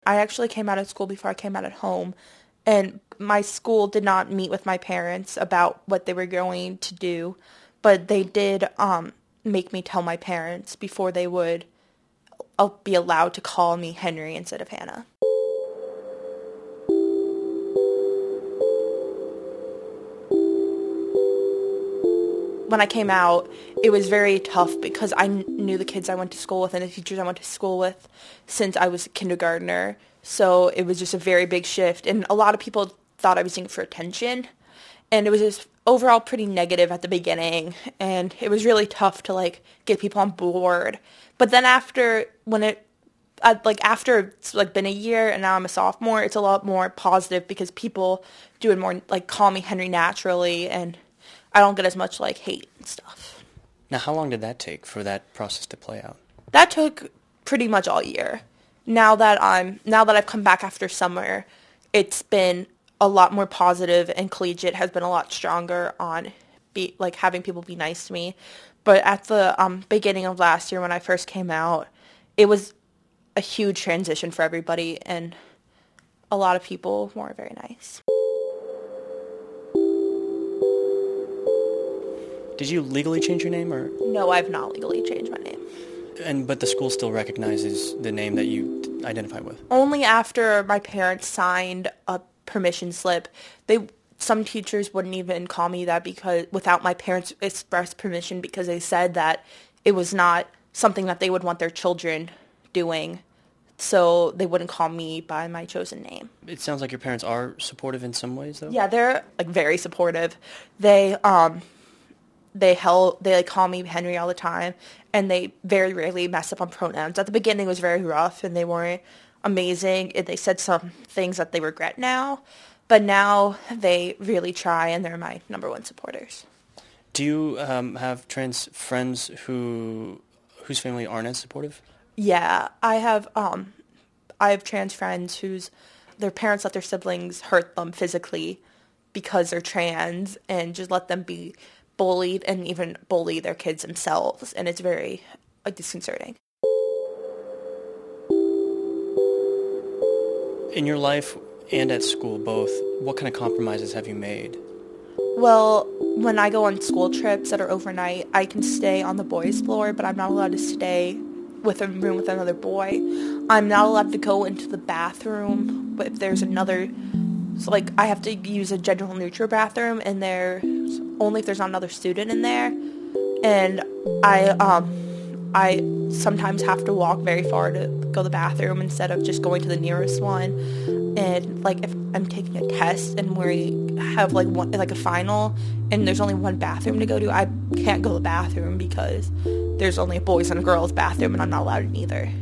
I actually came out of school before I came out at home, and my school did not meet with my parents about what they were going to do, but they did make me tell my parents before they would be allowed to call me Henry instead of Hannah. When I came out, it was very tough because I knew the kids I went to school with and the teachers I went to school with since I was a kindergartner. So it was just a very big shift. And a lot of people thought I was doing it for attention. And it was just overall pretty negative at the beginning. And it was really tough to, get people on board. But then after it's, been a year and now I'm a sophomore, it's a lot more positive because people do it more, call me Henry naturally, and I don't get as much, hate and stuff. Now, how long did that take for that process to play out? That took pretty much all year. Now that I've come back after summer, it's been a lot more positive, and collegiate has been a lot stronger on having people be nice to me. But at the beginning of last year when I first came out, it was a huge transition for everybody, and a lot of people weren't very nice. Did you legally change your name, or? No, I've not legally changed my name. But the school still recognizes the name that you identify with? Only after my parents signed a permission slip. Some teachers wouldn't even call me that because without my parents' express permission, because they said that it was not something that they would want their children doing. So they wouldn't call me by my chosen name. It sounds like your parents are supportive in some ways, though? Yeah, they're very supportive. They call me Henry all the time, and they very rarely mess up on pronouns. At the beginning, it was very rough, and they weren't amazing. And they said some things that they regret now, but now they really try, and they're my number one supporters. Do you have trans friends whose family aren't as supportive? Yeah, I have trans friends whose their parents let their siblings hurt them physically because they're trans, and just let them be bullied and even bully their kids themselves, and it's very disconcerting. In your life and at school both, what kind of compromises have you made? Well, when I go on school trips that are overnight, I can stay on the boys' floor, but I'm not allowed to stay with a room with another boy. I'm not allowed to go into the bathroom, but if there's another... So, I have to use a gender-neutral bathroom, and there's only if there's not another student in there. And I sometimes have to walk very far to go to the bathroom instead of just going to the nearest one. And, if I'm taking a test and we have, a final, and there's only one bathroom to go to, I can't go to the bathroom because there's only a boys' and a girls' bathroom, and I'm not allowed in either.